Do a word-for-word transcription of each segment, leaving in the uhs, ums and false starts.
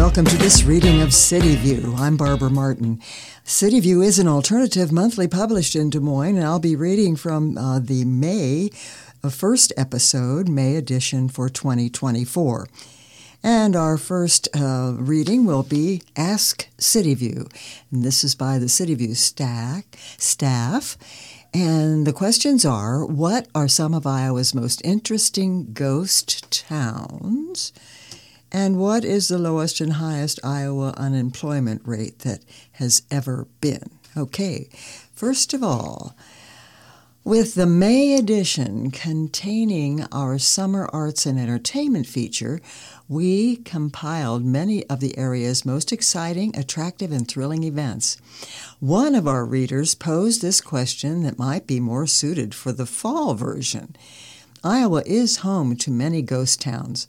welcome to this reading of City View. I'm Barbara Martin. City View is an alternative monthly published in Des Moines, and I'll be reading from uh, the May uh, first episode, May edition for twenty twenty-four. And our first uh, reading will be Ask City View, and this is by the City View stack, staff. And the questions are, what are some of Iowa's most interesting ghost towns? And what is the lowest and highest Iowa unemployment rate that has ever been? Okay, first of all, with the May edition containing our Summer Arts and Entertainment feature, we compiled many of the area's most exciting, attractive, and thrilling events. One of our readers posed this question that might be more suited for the fall version. Iowa is home to many ghost towns.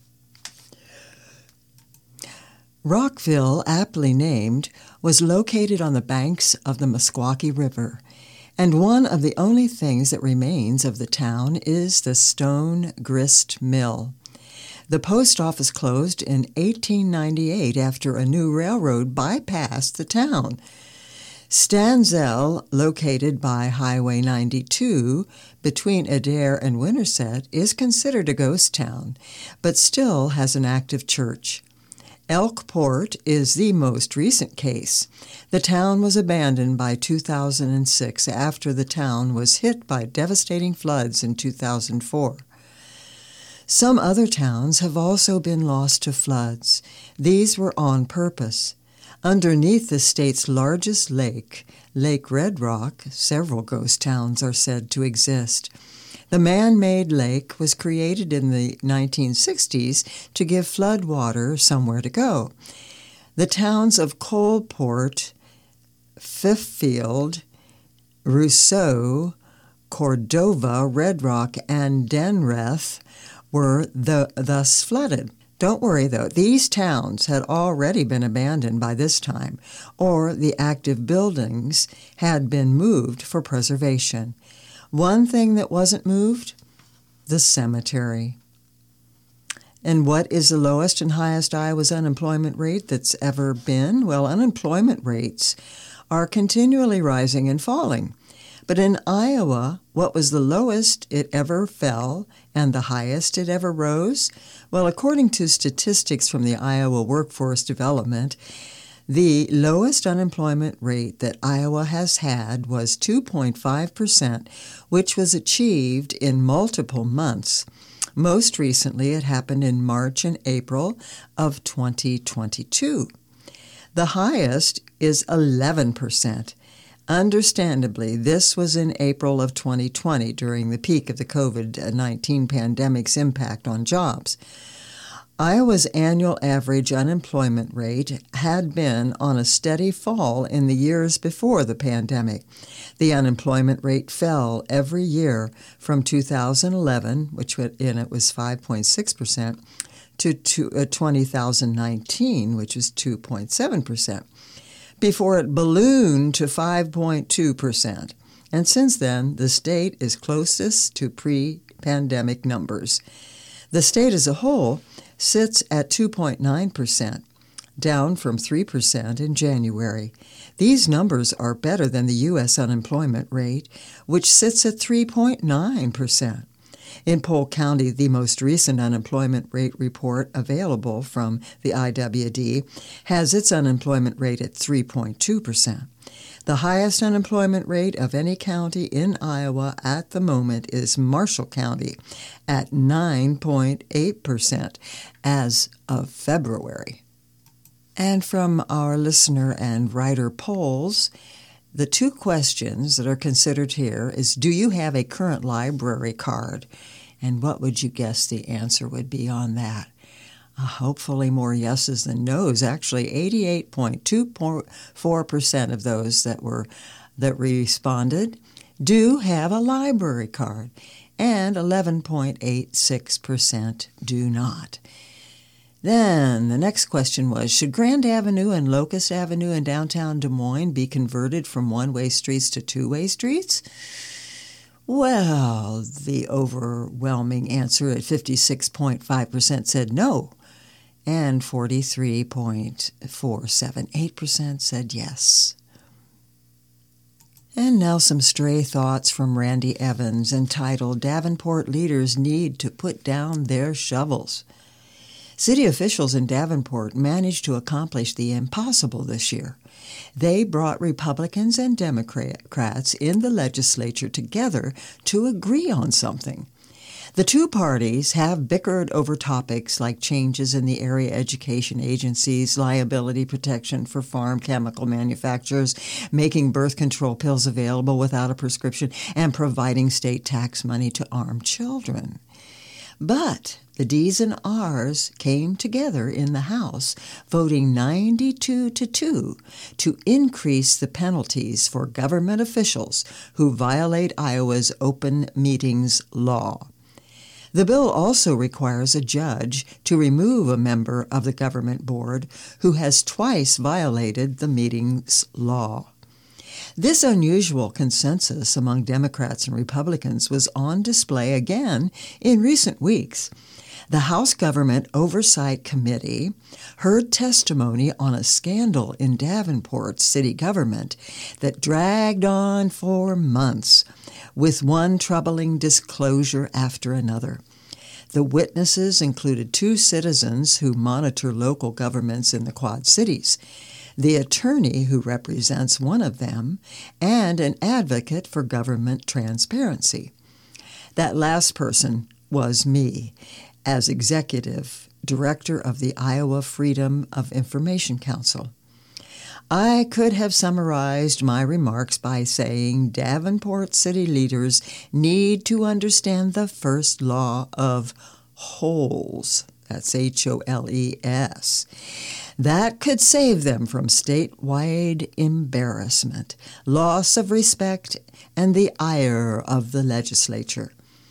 Rockville, aptly named, was located on the banks of the Meskwaki River, and one of the only things that remains of the town is the stone grist mill. The post office closed in eighteen ninety-eight after a new railroad bypassed the town. Stanzel, located by Highway ninety-two between Adair and Winterset, is considered a ghost town, but still has an active church. Elkport is the most recent case. The town was abandoned by two thousand six after the town was hit by devastating floods in two thousand four. Some other towns have also been lost to floods. These were on purpose. Underneath the state's largest lake, Lake Red Rock, several ghost towns are said to exist. The man-made lake was created in the nineteen sixties to give flood water somewhere to go. The towns of Coalport, Fifield, Rousseau, Cordova, Red Rock, and Denreth were the, thus flooded. Don't worry, though. These towns had already been abandoned by this time, or the active buildings had been moved for preservation. One thing that wasn't moved? The cemetery. And what is the lowest and highest Iowa's unemployment rate that's ever been? Well, unemployment rates are continually rising and falling. But in Iowa, what was the lowest it ever fell and the highest it ever rose? Well, according to statistics from the Iowa Workforce Development, the lowest unemployment rate that Iowa has had was two point five percent, which was achieved in multiple months. Most recently, it happened in March and April of twenty twenty-two. The highest is eleven percent. Understandably, this was in April of twenty twenty, during the peak of the covid nineteen pandemic's impact on jobs. Iowa's annual average unemployment rate had been on a steady fall in the years before the pandemic. The unemployment rate fell every year from two thousand eleven, which in it was five point six percent, to two thousand nineteen, which was two point seven percent, before it ballooned to five point two percent. And since then, the state is closest to pre-pandemic numbers. The state as a whole sits at two point nine percent, down from three percent in January. These numbers are better than the U S unemployment rate, which sits at three point nine percent. In Polk County, the most recent unemployment rate report available from the I W D has its unemployment rate at three point two percent. The highest unemployment rate of any county in Iowa at the moment is Marshall County at nine point eight percent as of February. And from our listener and writer polls, the two questions that are considered here is, do you have a current library card? And what would you guess the answer would be on that? Uh, hopefully more yeses than nos. Actually, eighty-eight point two four percent of those that were that responded do have a library card, and eleven point eight six percent do not. Then the next question was, should Grand Avenue and Locust Avenue in downtown Des Moines be converted from one-way streets to two-way streets? Well, the overwhelming answer at fifty-six point five percent said no. and forty-three point four seven eight percent said yes. And now some stray thoughts from Randy Evans entitled, Davenport Leaders Need to Put Down Their Shovels. City officials in Davenport managed to accomplish the impossible this year. They brought Republicans and Democrats in the legislature together to agree on something. The two parties have bickered over topics like changes in the area education agencies, liability protection for farm chemical manufacturers, making birth control pills available without a prescription, and providing state tax money to arm children. But the D's and R's came together in the House, voting ninety-two to two to increase the penalties for government officials who violate Iowa's open meetings law. The bill also requires a judge to remove a member of the government board who has twice violated the meetings law. This unusual consensus among Democrats and Republicans was on display again in recent weeks. The House Government Oversight Committee heard testimony on a scandal in Davenport city government that dragged on for months, with one troubling disclosure after another. The witnesses included two citizens who monitor local governments in the Quad Cities, the attorney who represents one of them, and an advocate for government transparency. That last person was me, as executive director of the Iowa Freedom of Information Council. I could have summarized my remarks by saying Davenport city leaders need to understand the first law of holes. That's H O L E S. That could save them from statewide embarrassment, loss of respect, and the ire of the legislature.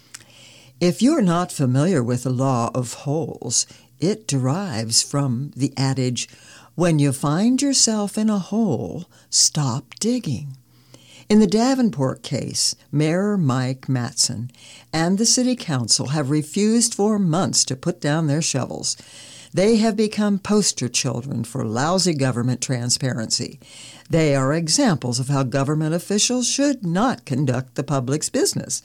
If you're not familiar with the law of holes, it derives from the adage, when you find yourself in a hole, stop digging. In the Davenport case, Mayor Mike Mattson and the City Council have refused for months to put down their shovels. They have become poster children for lousy government transparency. They are examples of how government officials should not conduct the public's business.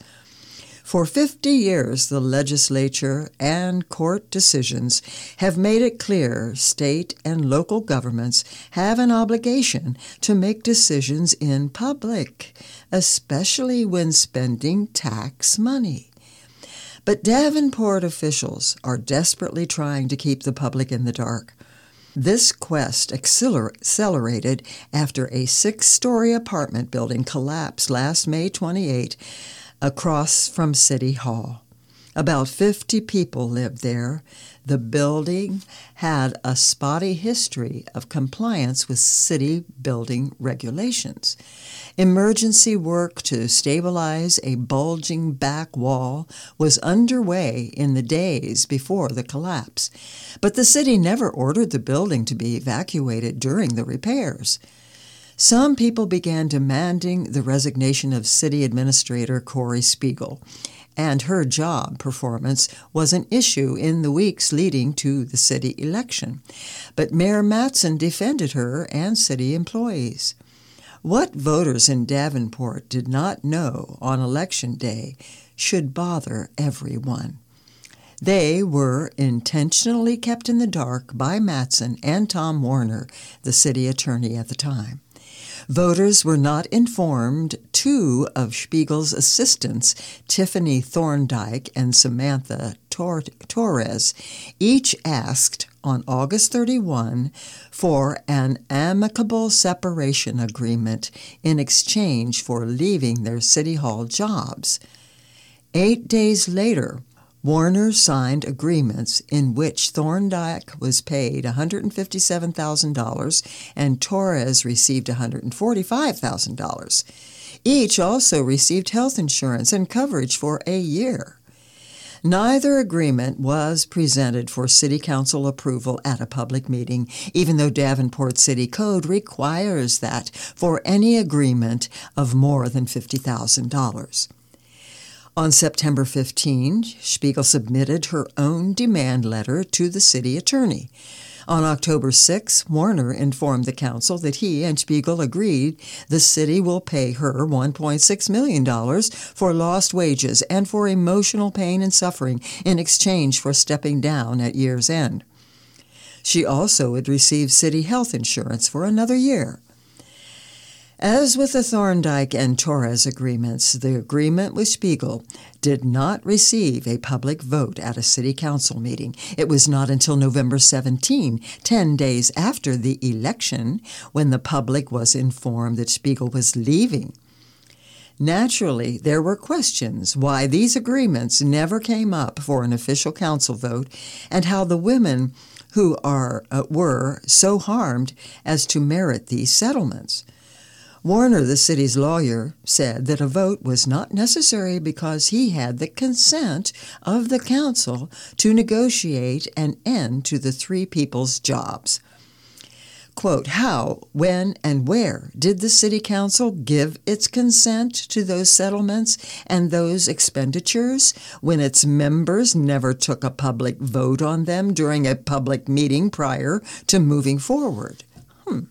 For fifty years, the legislature and court decisions have made it clear state and local governments have an obligation to make decisions in public, especially when spending tax money. But Davenport officials are desperately trying to keep the public in the dark. This quest acceler- accelerated after a six-story apartment building collapsed last May twenty-eighth across from City Hall. About fifty people lived there. The building had a spotty history of compliance with city building regulations. Emergency work to stabilize a bulging back wall was underway in the days before the collapse, but the city never ordered the building to be evacuated during the repairs. Some people began demanding the resignation of City Administrator Corey Spiegel, and her job performance was an issue in the weeks leading to the city election. But Mayor Mattson defended her and city employees. What voters in Davenport did not know on Election Day should bother everyone. They were intentionally kept in the dark by Mattson and Tom Warner, the city attorney at the time. Voters were not informed. Two of Spiegel's assistants, Tiffany Thorndike and Samantha Tor- Torres, each asked on August thirty-first for an amicable separation agreement in exchange for leaving their City Hall jobs. Eight days later, Warner signed agreements in which Thorndike was paid one hundred fifty-seven thousand dollars and Torres received one hundred forty-five thousand dollars. Each also received health insurance and coverage for a year. Neither agreement was presented for City Council approval at a public meeting, even though Davenport City Code requires that for any agreement of more than fifty thousand dollars. On September fifteenth, Spiegel submitted her own demand letter to the city attorney. On October sixth, Warner informed the council that he and Spiegel agreed the city will pay her one point six million dollars for lost wages and for emotional pain and suffering in exchange for stepping down at year's end. She also would receive city health insurance for another year. As with the Thorndike and Torres agreements, the agreement with Spiegel did not receive a public vote at a city council meeting. It was not until November seventeenth, ten days after the election, when the public was informed that Spiegel was leaving. Naturally, there were questions why these agreements never came up for an official council vote and how the women who are uh, were so harmed as to merit these settlements. Warner, the city's lawyer, said that a vote was not necessary because he had the consent of the council to negotiate an end to the three people's jobs. Quote, how, when, and where did the city council give its consent to those settlements and those expenditures when its members never took a public vote on them during a public meeting prior to moving forward? Hmm.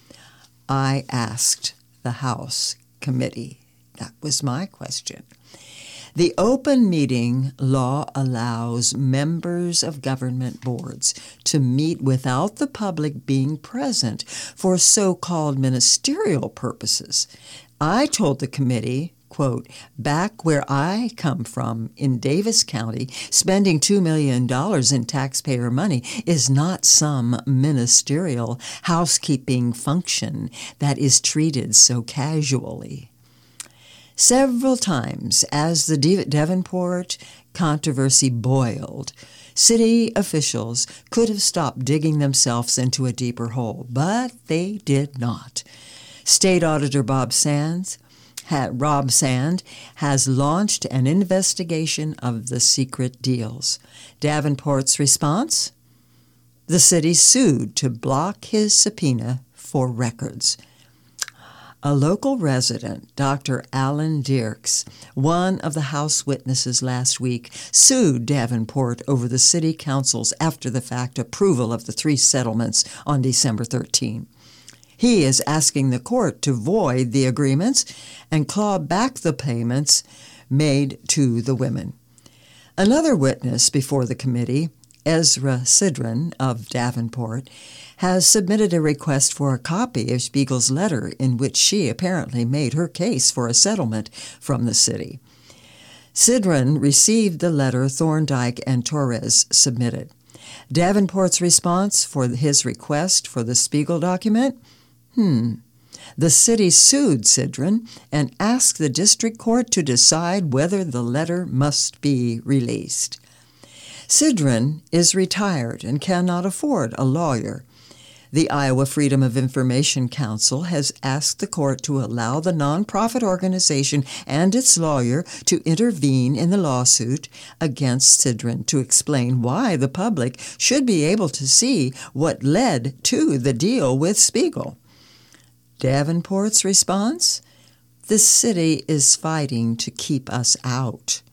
I asked the House committee. That was my question. The open meeting law allows members of government boards to meet without the public being present for so-called ministerial purposes. I told the committee, quote, back where I come from in Davis County, spending two million dollars in taxpayer money is not some ministerial housekeeping function that is treated so casually. Several times, as the Davenport controversy boiled, city officials could have stopped digging themselves into a deeper hole, but they did not. State Auditor Bob Sands Rob Sand has launched an investigation of the secret deals. Davenport's response? The city sued to block his subpoena for records. A local resident, Doctor Alan Dirks, one of the House witnesses last week, sued Davenport over the city council's after-the-fact approval of the three settlements on December thirteenth. He is asking the court to void the agreements and claw back the payments made to the women. Another witness before the committee, Ezra Sidran of Davenport, has submitted a request for a copy of Spiegel's letter in which she apparently made her case for a settlement from the city. Sidran received the letter Thorndike and Torres submitted. Davenport's response for his request for the Spiegel document? Hmm. The city sued Sidran and asked the district court to decide whether the letter must be released. Sidran is retired and cannot afford a lawyer. The Iowa Freedom of Information Council has asked the court to allow the nonprofit organization and its lawyer to intervene in the lawsuit against Sidran to explain why the public should be able to see what led to the deal with Spiegel. Davenport's response? The city is fighting to keep us out.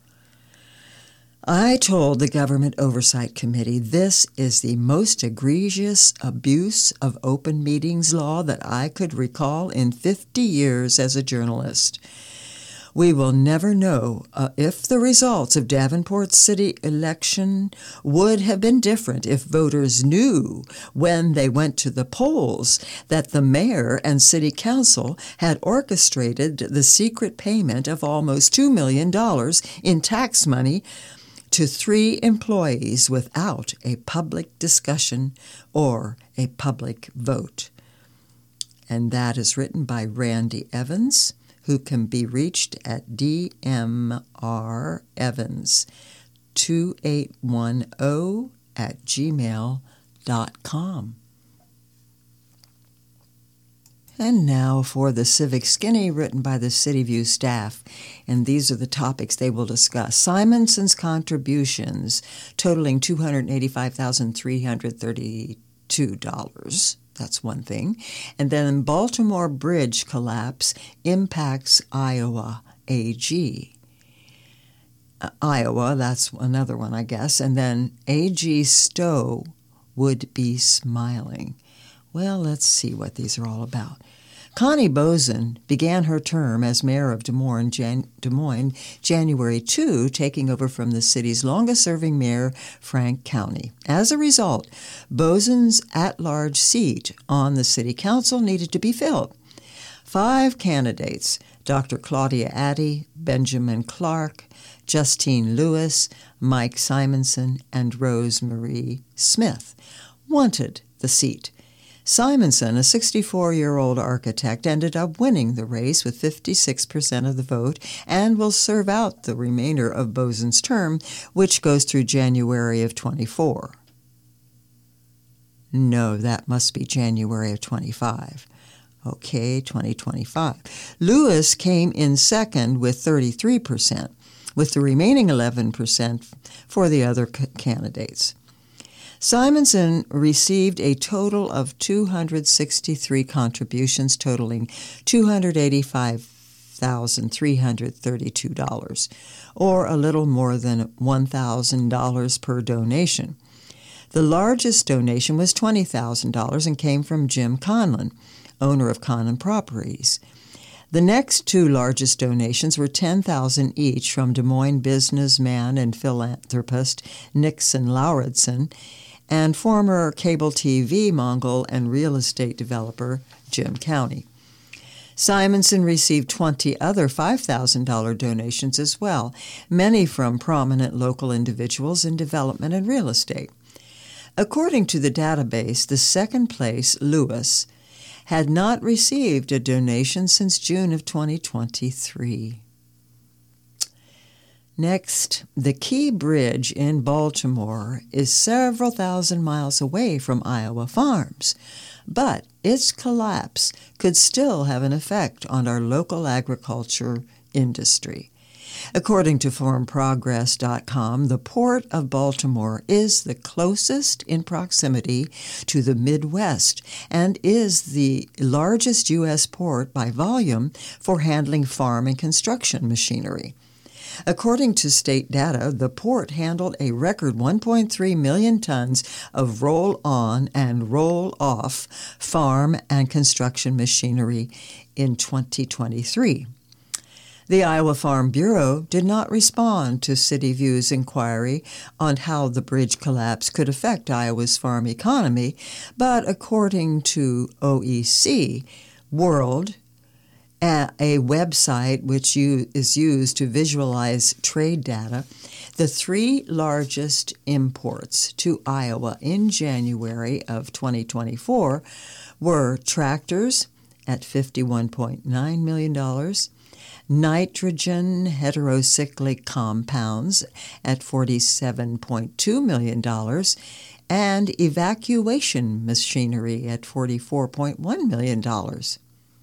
I told the Government Oversight Committee this is the most egregious abuse of open meetings law that I could recall in fifty years as a journalist. We will never know uh, if the results of Davenport's city election would have been different if voters knew when they went to the polls that the mayor and city council had orchestrated the secret payment of almost two million dollars in tax money to three employees without a public discussion or a public vote. And that is written by Randy Evans, who can be reached at D M R Evans two eight one zero at gmail dot com. And now for the Civic Skinny, written by the City View staff. And these are the topics they will discuss. Simonson's contributions totaling two hundred eighty-five thousand three hundred thirty-two dollars. That's one thing. And then Baltimore Bridge collapse impacts Iowa A G. uh, Iowa, that's another one, I guess, and then A G Stowe would be smiling. Well, let's see what these are all about. Connie Boesen began her term as mayor of Des Moines, Jan- Des Moines January second, taking over from the city's longest-serving mayor, Frank County. As a result, Boesen's at-large seat on the city council needed to be filled. Five candidates, Doctor Claudia Addy, Benjamin Clark, Justine Lewis, Mike Simonson, and Rose Marie Smith, wanted the seat. Simonson, a sixty-four-year-old architect, ended up winning the race with fifty-six percent of the vote and will serve out the remainder of Boesen's term, which goes through January of twenty-four. No, that must be January of twenty-five. Okay, twenty twenty-five. Lewis came in second with thirty-three percent, with the remaining eleven percent for the other c- candidates. Simonson received a total of two hundred sixty-three contributions totaling two hundred eighty-five thousand three hundred thirty-two dollars, or a little more than one thousand dollars per donation. The largest donation was twenty thousand dollars and came from Jim Conlon, owner of Conlon Properties. The next two largest donations were ten thousand dollars each from Des Moines businessman and philanthropist Nixon Lauritsen and former cable T V mogul and real estate developer Jim County. Simonson received twenty other five thousand dollars donations as well, many from prominent local individuals in development and real estate. According to the database, the second place, Lewis, had not received a donation since June of twenty twenty-three. Next, the Key Bridge in Baltimore is several thousand miles away from Iowa farms, but its collapse could still have an effect on our local agriculture industry. According to farm progress dot com, the Port of Baltimore is the closest in proximity to the Midwest and is the largest U S port by volume for handling farm and construction machinery. According to state data, the port handled a record one point three million tons of roll-on and roll-off farm and construction machinery in twenty twenty-three. The Iowa Farm Bureau did not respond to CityView's inquiry on how the bridge collapse could affect Iowa's farm economy, but according to O E C World, a website which is used to visualize trade data, the three largest imports to Iowa in January of twenty twenty-four were tractors at fifty-one point nine million dollars, nitrogen heterocyclic compounds at forty-seven point two million dollars, and evacuation machinery at forty-four point one million dollars.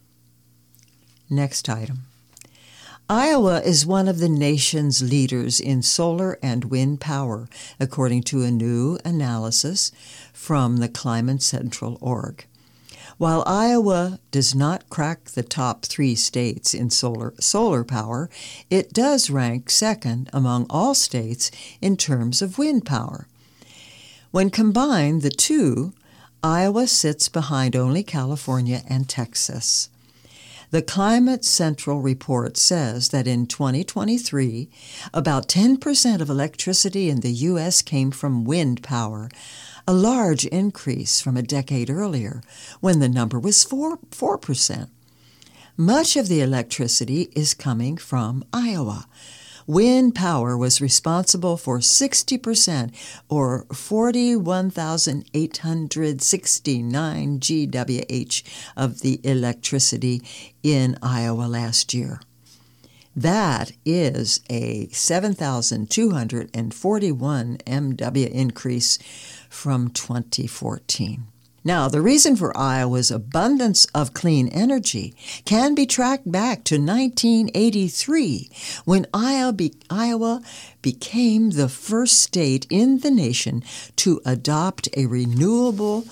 Next item. Iowa is one of the nation's leaders in solar and wind power, according to a new analysis from the Climate Central org. While Iowa does not crack the top three states in solar, solar power, it does rank second among all states in terms of wind power. When combined, the two, Iowa sits behind only California and Texas. The Climate Central report says that in twenty twenty-three, about ten percent of electricity in the U S came from wind power, a large increase from a decade earlier, when the number was four percent. Much of the electricity is coming from Iowa. Wind power was responsible for sixty percent, or forty-one thousand eight hundred sixty-nine gigawatt-hours of the electricity in Iowa last year. That is a seven thousand two hundred forty-one megawatt-hour increase from twenty fourteen. Now, the reason for Iowa's abundance of clean energy can be tracked back to nineteen eighty-three, when Iowa became the first state in the nation to adopt a renewable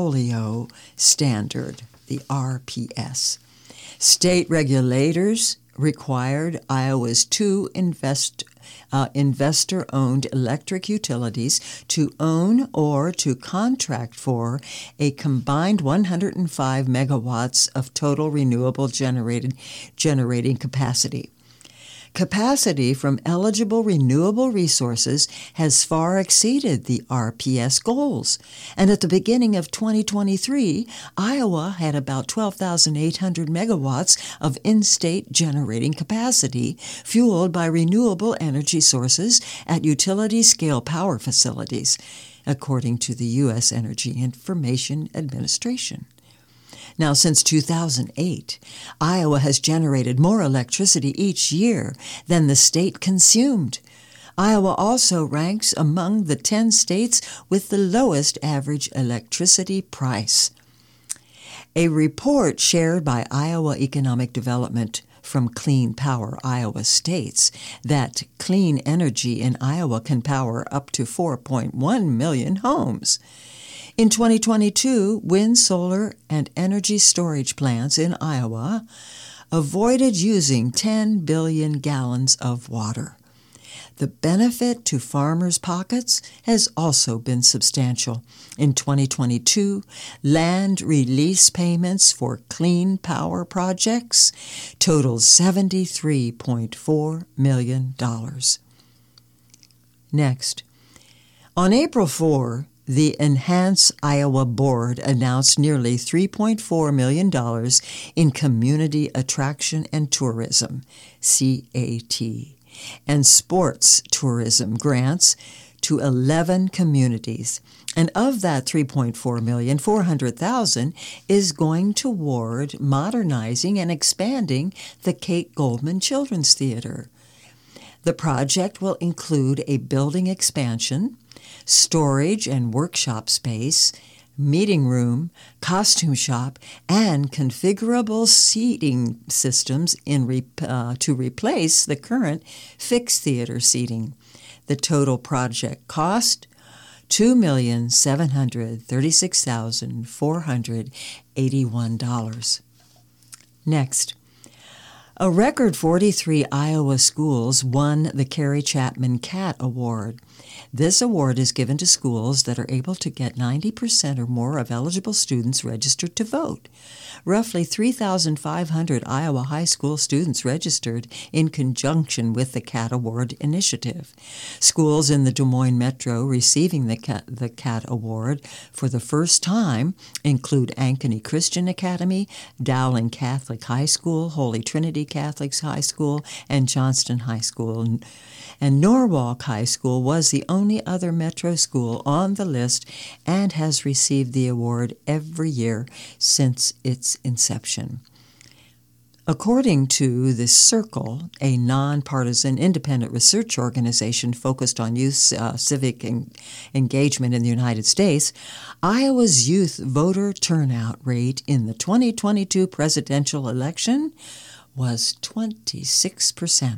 portfolio standard, the R P S. State regulators required Iowa's two invest, uh, investor-owned electric utilities to own or to contract for a combined one hundred five megawatts of total renewable generated generating capacity. Capacity from eligible renewable resources has far exceeded the R P S goals, and at the beginning of twenty twenty-three, Iowa had about twelve thousand eight hundred megawatts of in-state generating capacity fueled by renewable energy sources at utility-scale power facilities, according to the U S Energy Information Administration. Now, since two thousand eight, Iowa has generated more electricity each year than the state consumed. Iowa also ranks among the ten states with the lowest average electricity price. A report shared by Iowa Economic Development from Clean Power Iowa states that clean energy in Iowa can power up to four point one million homes. In twenty twenty-two, wind, solar, and energy storage plants in Iowa avoided using ten billion gallons of water. The benefit to farmers' pockets has also been substantial. In twenty twenty-two, land release payments for clean power projects totaled seventy-three point four million dollars. Next, on April fourth, the Enhance Iowa Board announced nearly three point four million dollars in Community Attraction and Tourism, C A T, and Sports Tourism grants to eleven communities. And of that three point four million dollars, four hundred thousand dollars is going toward modernizing and expanding the Kate Goldman Children's Theater. The project will include a building expansion, storage and workshop space, meeting room, costume shop, and configurable seating systems in re- uh, to replace the current fixed theater seating. The total project cost, two million seven hundred thirty-six thousand four hundred eighty-one dollars. Next, a record forty-three Iowa schools won the Carrie Chapman Cat Award. This award is given to schools that are able to get ninety percent or more of eligible students registered to vote. Roughly three thousand five hundred Iowa high school students registered in conjunction with the Cat Award initiative. Schools in the Des Moines Metro receiving the Cat, the Cat Award for the first time include Ankeny Christian Academy, Dowling Catholic High School, Holy Trinity Catholic High School, and Johnston High School. And Norwalk High School was the only other metro school on the list and has received the award every year since its inception. According to the Circle, a nonpartisan independent research organization focused on youth uh, civic en- engagement in the United States, Iowa's youth voter turnout rate in the twenty twenty-two presidential election was twenty-six percent.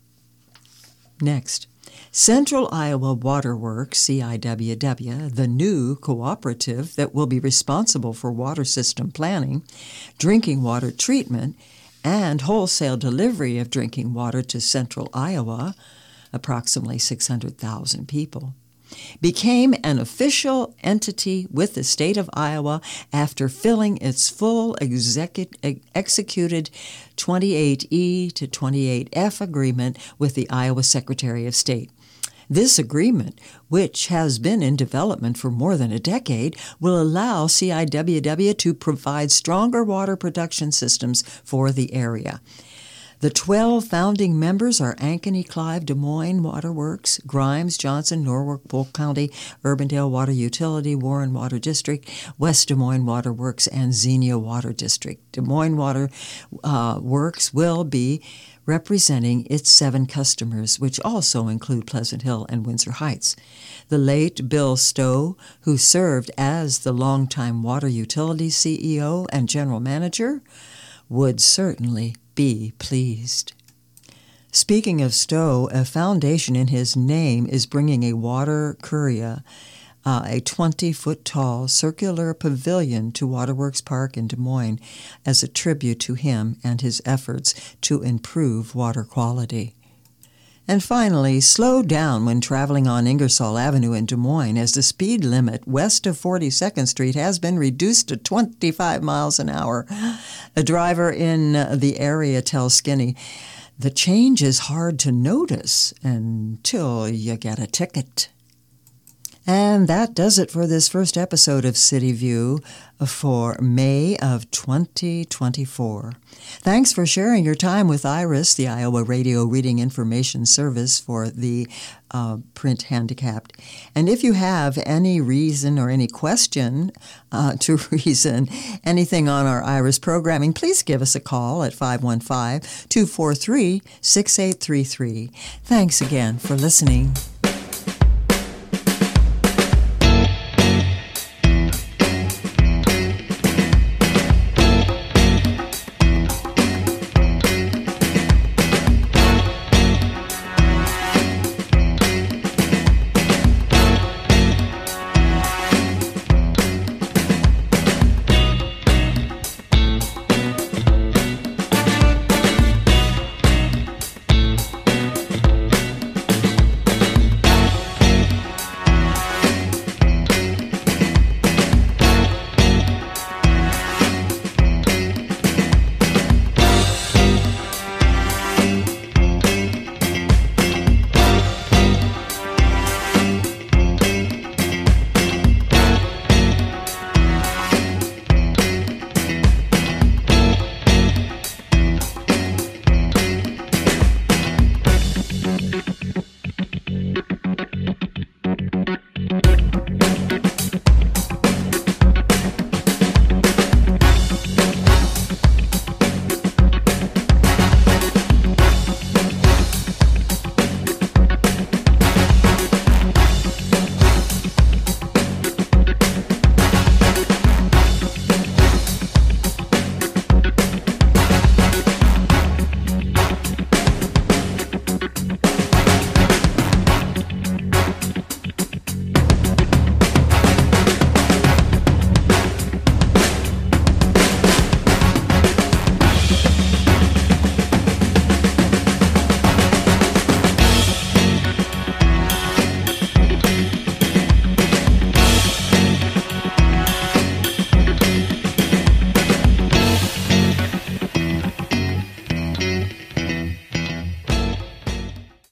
Next, Central Iowa Water Works, C I W W, the new cooperative that will be responsible for water system planning, drinking water treatment, and wholesale delivery of drinking water to Central Iowa, approximately six hundred thousand people, became an official entity with the state of Iowa after filling its full execu- executed twenty-eight E to twenty-eight F agreement with the Iowa Secretary of State. This agreement, which has been in development for more than a decade, will allow C I W W to provide stronger water production systems for the area. The twelve founding members are Ankeny, Clive, Des Moines Water Works, Grimes, Johnson, Norwalk, Polk County, Urbandale Water Utility, Warren Water District, West Des Moines Water Works, and Xenia Water District. Des Moines Water uh, Works will be representing its seven customers, which also include Pleasant Hill and Windsor Heights. The late Bill Stowe, who served as the longtime water utility C E O and general manager, would certainly be pleased. Speaking of Stowe, a foundation in his name is bringing a water courier uh, a twenty-foot-tall circular pavilion to Waterworks Park in Des Moines as a tribute to him and his efforts to improve water quality. And finally, slow down when traveling on Ingersoll Avenue in Des Moines, as the speed limit west of forty-second Street has been reduced to twenty-five miles an hour. A driver in the area tells Skinny, "The change is hard to notice until you get a ticket." And that does it for this first episode of City View for May of twenty twenty-four. Thanks for sharing your time with IRIS, the Iowa Radio Reading Information Service for the uh, print handicapped. And if you have any reason or any question uh, to reason anything on our IRIS programming, please give us a call at five one five, two four three, six eight three three. Thanks again for listening.